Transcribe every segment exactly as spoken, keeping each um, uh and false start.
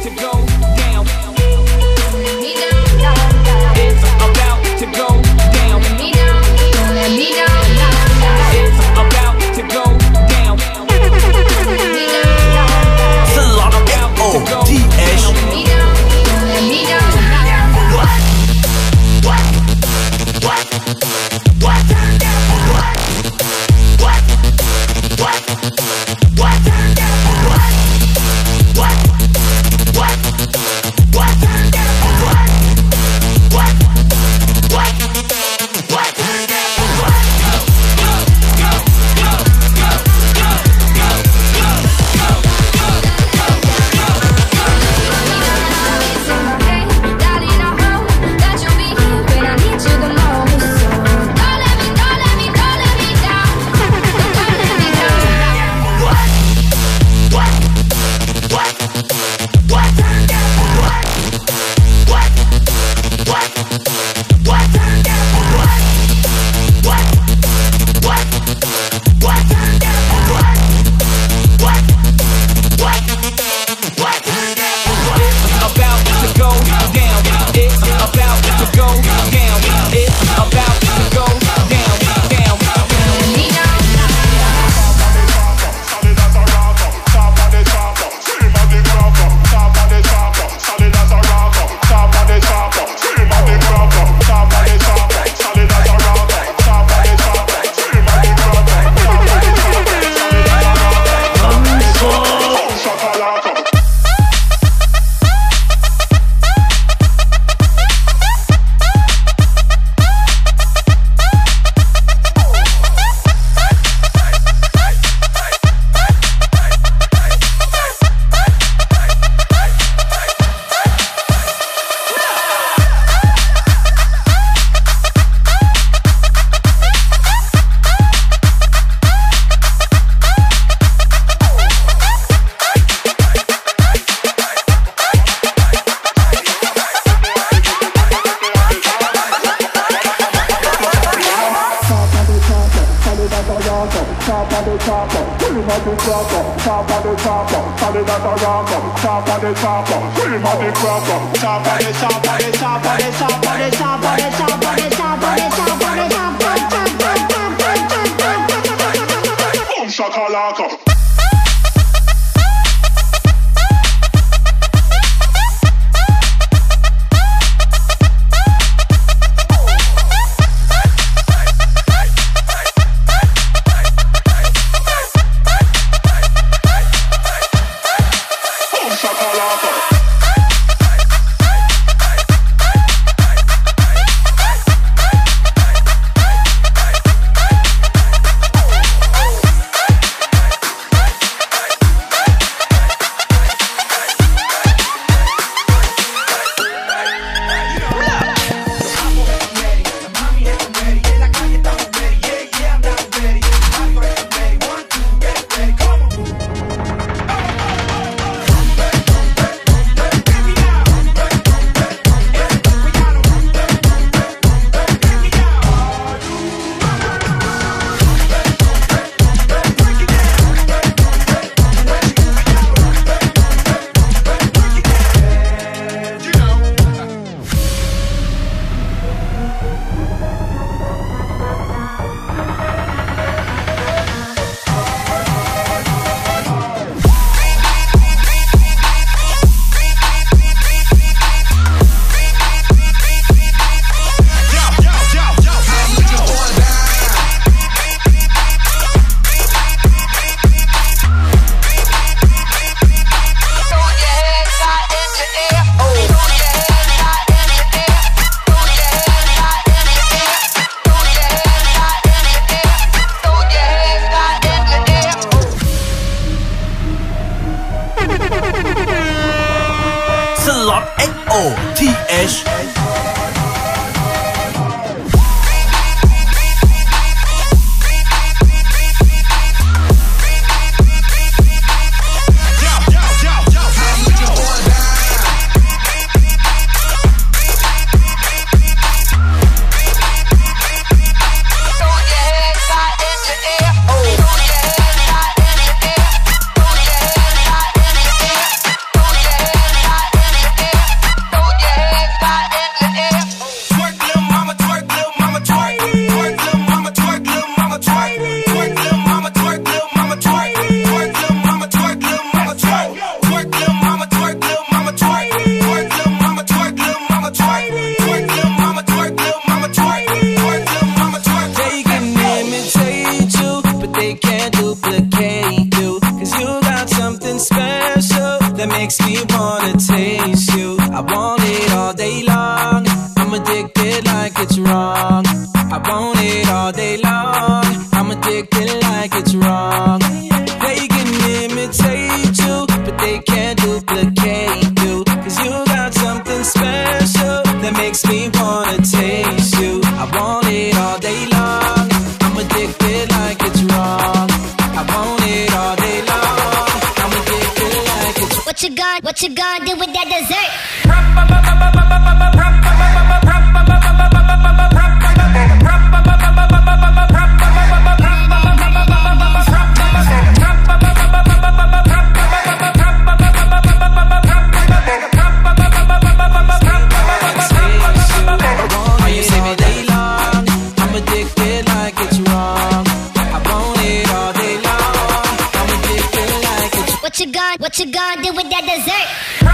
to go down. It's about to go down. It's about to go down. Salon M O T S. makes me wanna taste you. I want it all day long. I'm addicted like it's wrong. I want it all day long. I'm addicted like it's wrong. They can imitate you, but they can't duplicate you. Cause you got something special that makes me wanna taste you. I want it all day long. I'm addicted like it's wrong. I want it all day long. I'm addicted like it's. What you gonna, what you gonna do with that dessert? What you gonna, what you gonna do with that dessert?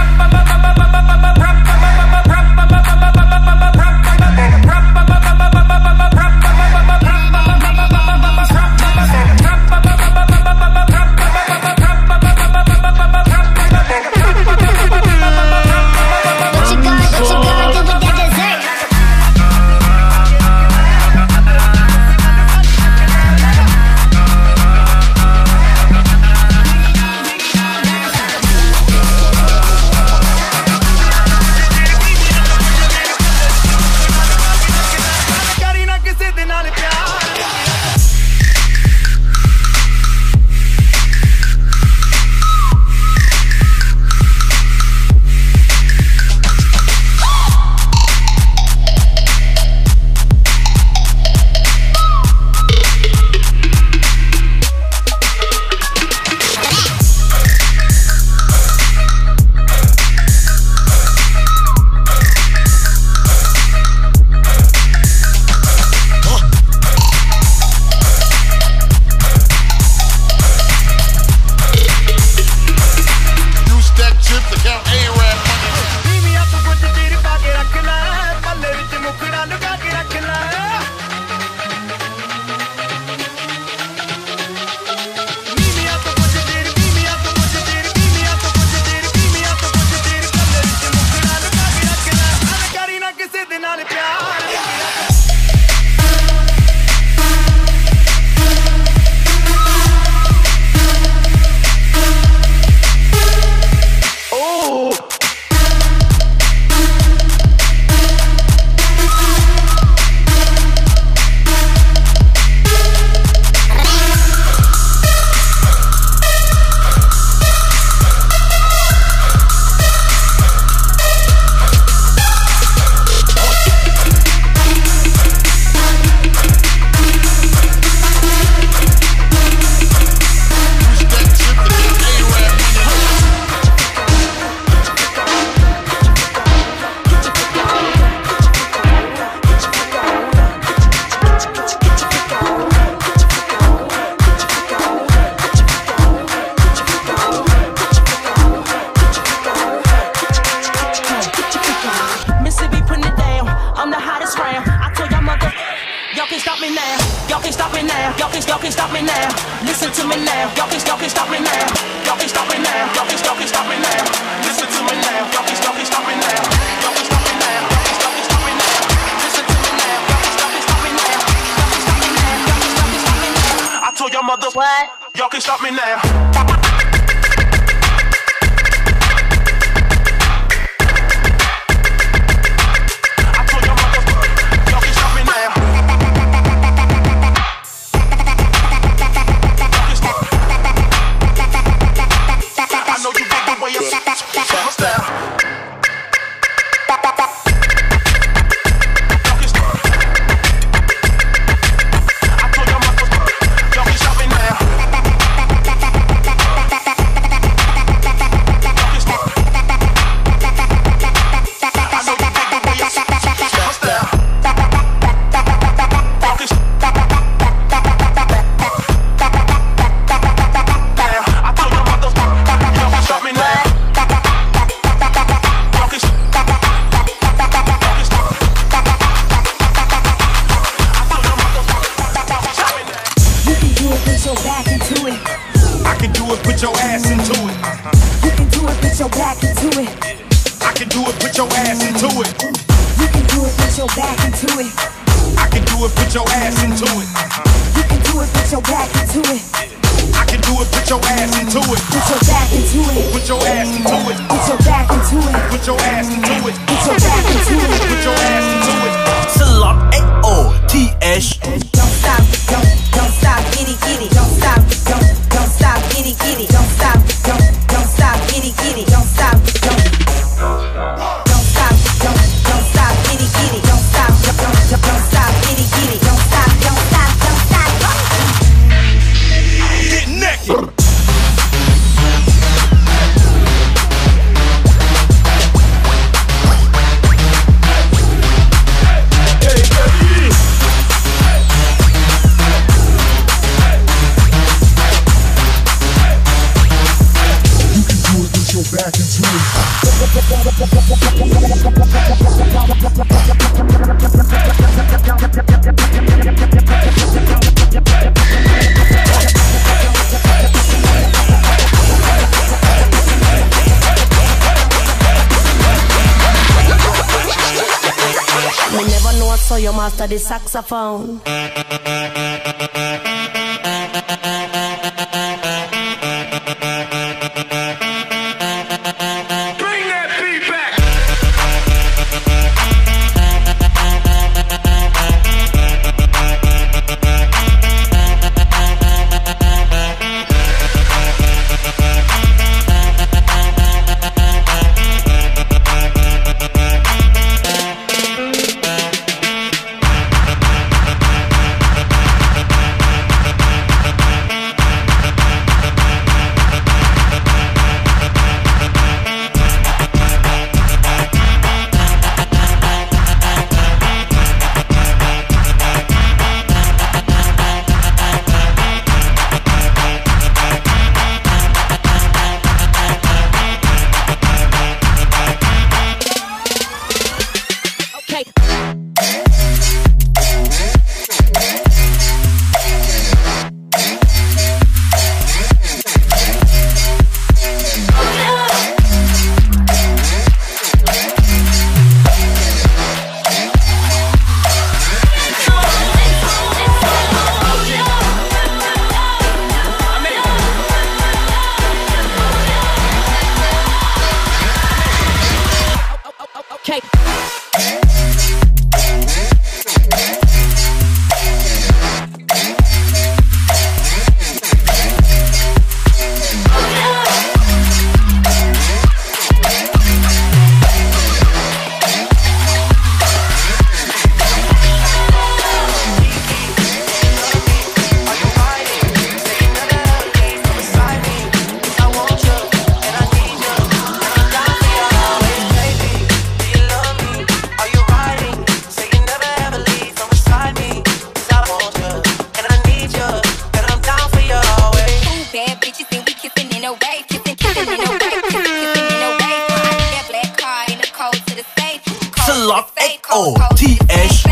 What? Y'all can stop me now. Put your ass into it. You can do it, put your back into it. I can do it, put your ass into it. You can do it, put your back into it. I can do it, put your ass into it. You can do it, put your back into it. I can do it, put your ass into it. Put your back into it. Put your ass into it. Put your back into it. Put your ass into it. Put your back into it. Put your ass into it. Slot A O T H. Don't stop, don't, don't stop, giddy, giddy. Don't stop, don't, don't stop, giddy, giddy. Don't stop, don't, don't stop, giddy, giddy. Don't stop, don't, don't stop, don't, don't stop, giddy, giddy. Don't stop, don't, don't, don't stop, giddy, giddy. Don't stop, don't stop, don't stop. Get naked. Back into it. Me never know, so you master the saxophone. Slot A O T H.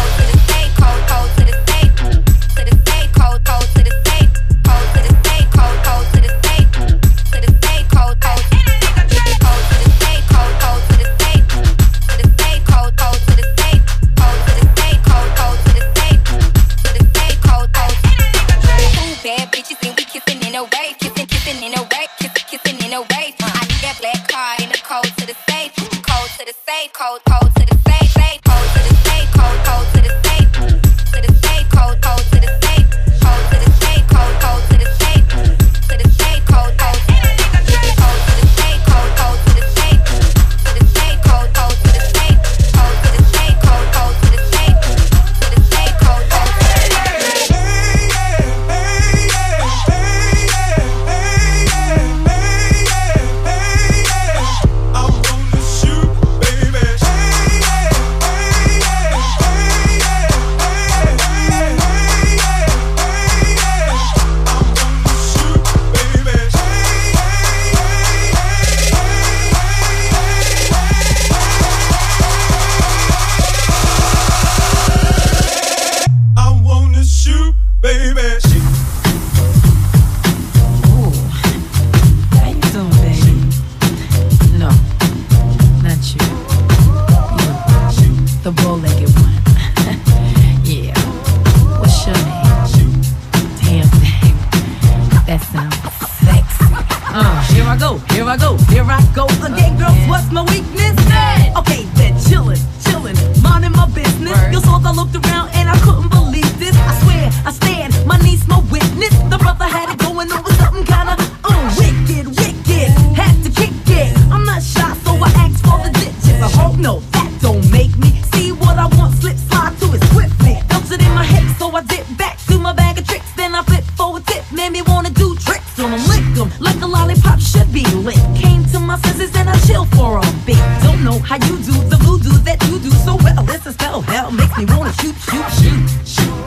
Code, code to the safe, safe, code to the safe, code, code to the safe, to the safe, code, code to the safe, code to the safe, code, code to the safe, to the safe, code, code to the safe, code to the safe, code, code to the safe, to the safe, code, code to the safe, code to the safe, code, code to the safe, to the safe, code, code to the I'm gonna shoot, baby. I go, here I go, here I go again, girls. What's my weakness? Okay, then chillin', chillin', minding my business. Your souls, I looked around and I couldn't believe this. I swear, I stand, my niece, my witness. The brother had it going on with something kinda uh, wicked, wicked. Had to kick it. I'm not shy, so I asked for the ditches. I hope no, that don't make me see what I want. Slip, slide to it swiftly. Dumps it in my head, so I dip back to my bag of tricks. Then I flip for a tip, made me wanna do tricks on them, lick them like a lollipop should be lit. Came to my senses and I chill for a bit. Don't know how you do the voodoo that you do so well. It's a spell, hell makes me wanna shoot, shoot, shoot, shoot.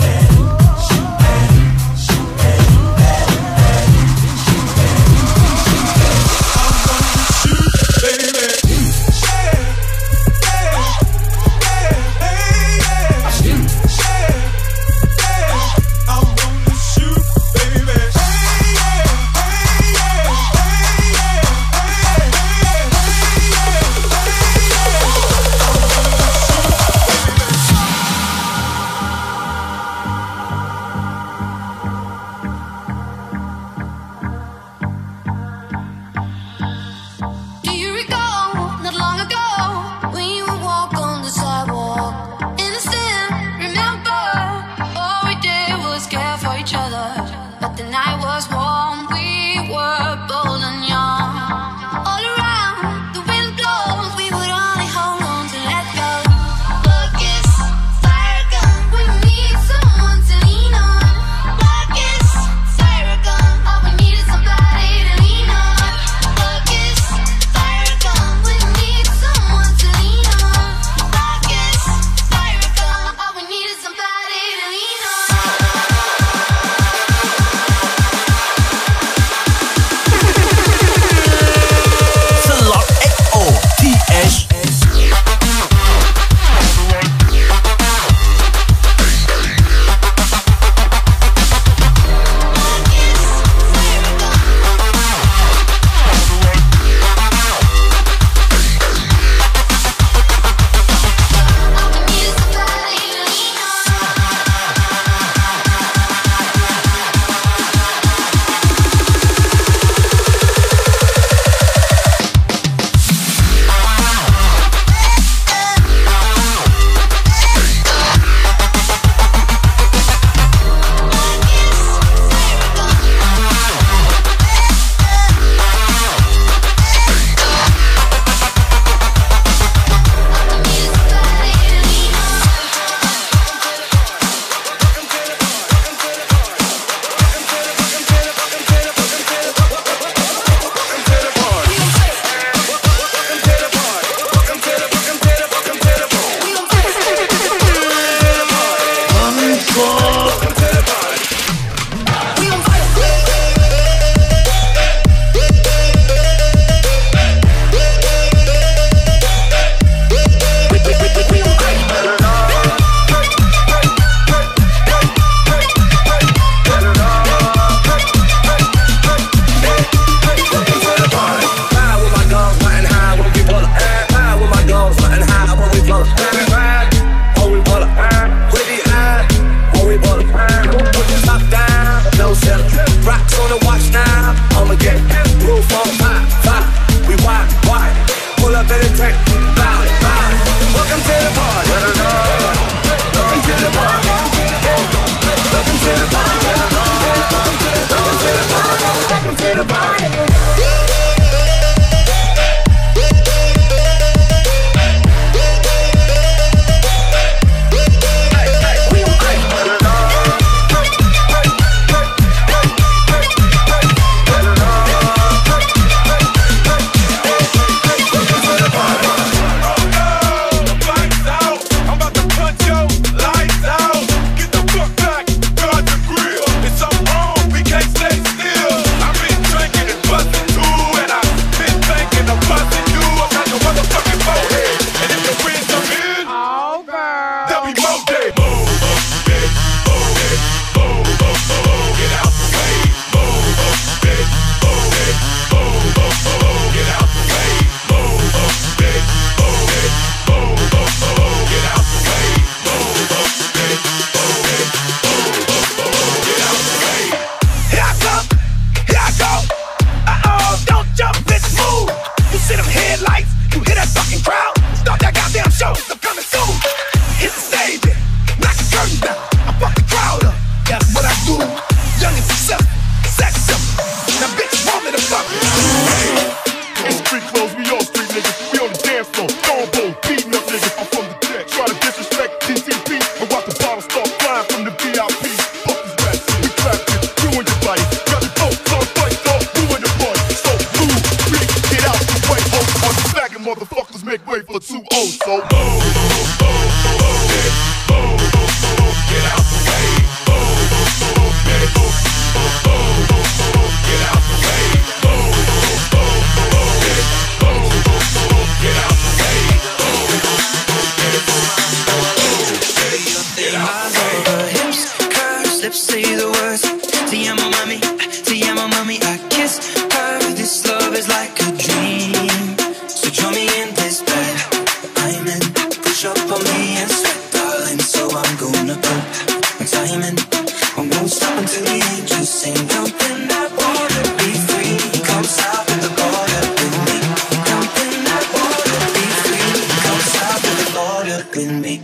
wait for two oh, so move, move, move it, move, move, get out the way, move, move, get it, move, move, move, get out the way, move, move, move, get it, move, move, get out the way, move, move, get it, move, get out the way. Her hips, curves, lips say the words. Te amo, mami, te amo, mami. I kiss her. This love is like a dream. So join me in this bed I'm in. Push up on me and sweat, darling. So I'm gonna put my time in. I won't stop until the angels sing. Jump in that water, be free. Come south of the border with me. Jump in that water, be free. Come south of the border with me.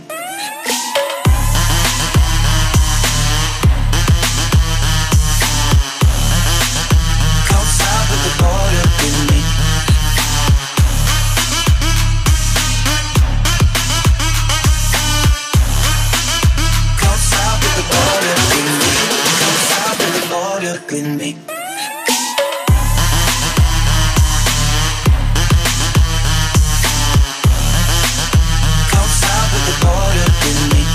With me. Come south of the border with me.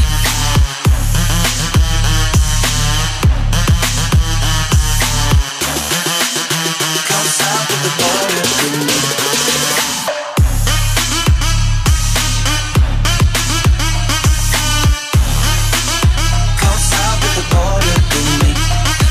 Come south of the border with me. Come south of the border with me.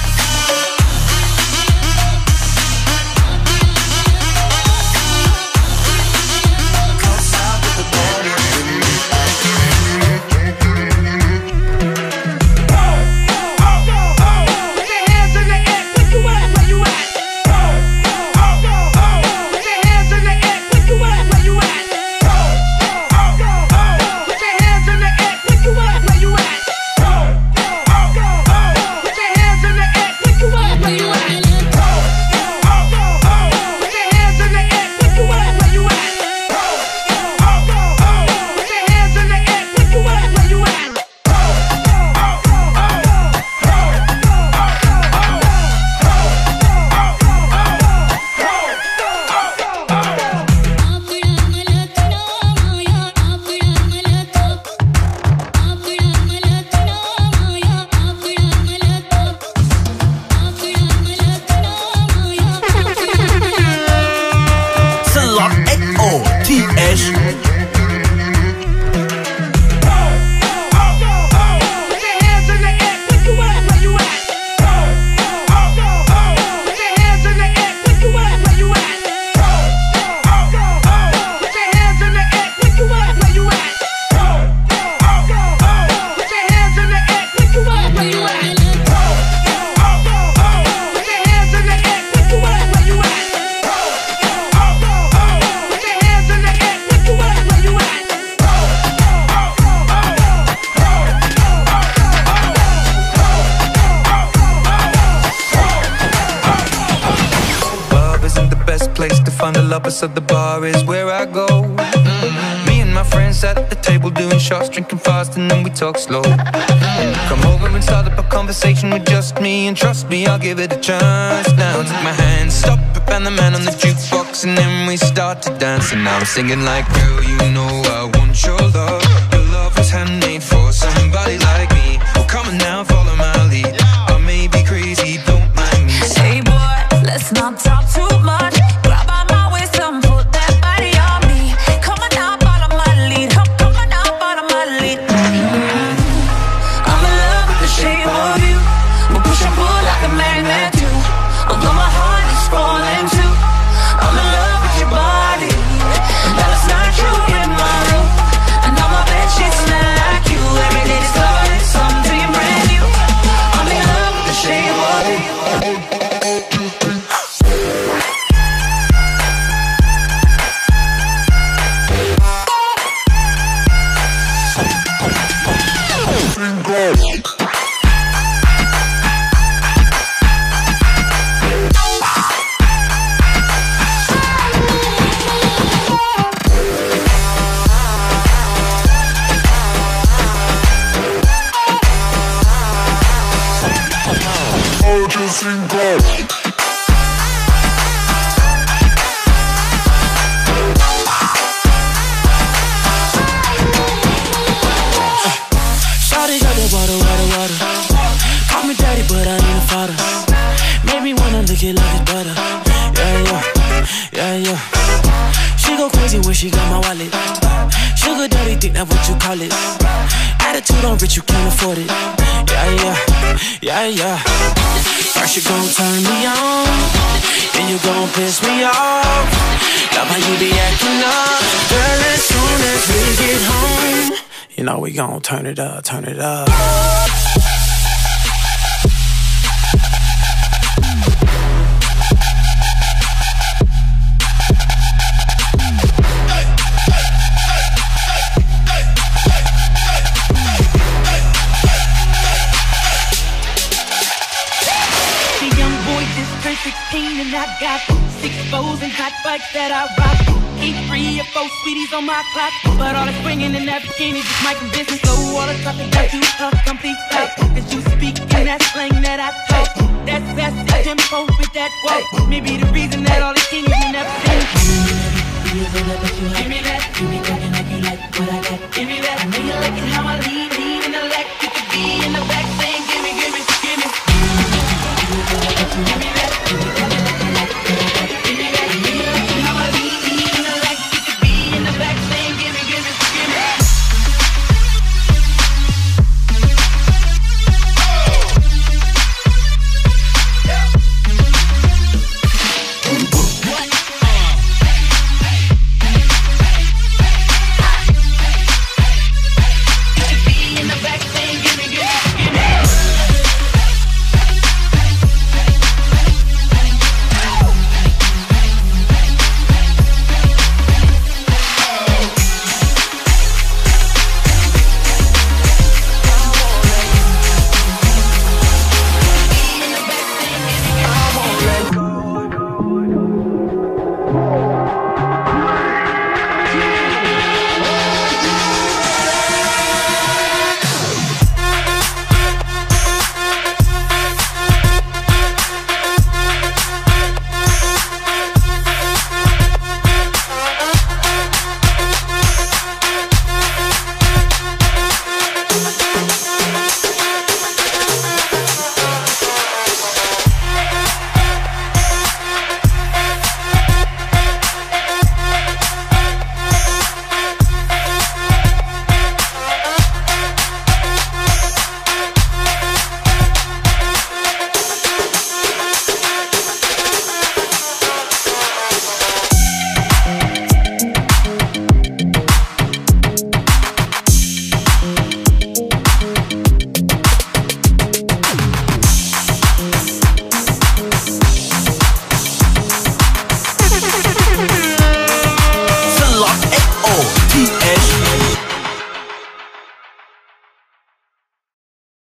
So the bar is where I go. Mm-hmm. Me and my friends at the table doing shots, drinking fast, and then we talk slow. Come over and start up a conversation with just me, and trust me, I'll give it a chance. Now take my hand, stop it, and the man on the jukebox, and then we start to dance. And now I'm singing like, girl, you know I want your love. Your love was handmade for somebody like me. Oh, come on now, follow my lead. I may be crazy, don't mind me. Hey boy, let's not talk too much. where she got my wallet. Sugar daddy, think that what you call it. Attitude on rich, you can't afford it. Yeah, yeah, yeah, yeah. First you gon' turn me on, then you gon' piss me off. Love how you be acting up. Girl, as soon as we get home, you know we gon' turn it up, turn it up. sixteen and I got six foes and hot bikes that I rock. Keep three or four sweeties on my clock, but all the swinging in that bikini just my business. So all the talking that you talk, complete stop. Cause you speak in that slang that I talk. That's that's the tempo with that walk. Maybe the reason that all the kings you never seen.